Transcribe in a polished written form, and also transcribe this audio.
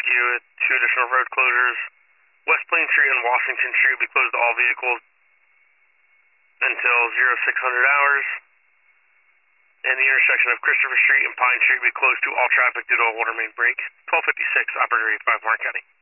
rescue with 2 additional road closures. West Plain Street and Washington Street will be closed to all vehicles until 0600 hours. And the intersection of Christopher Street and Pine Street will be closed to all traffic due to a water main break. 1256, Operator 85, Warren County.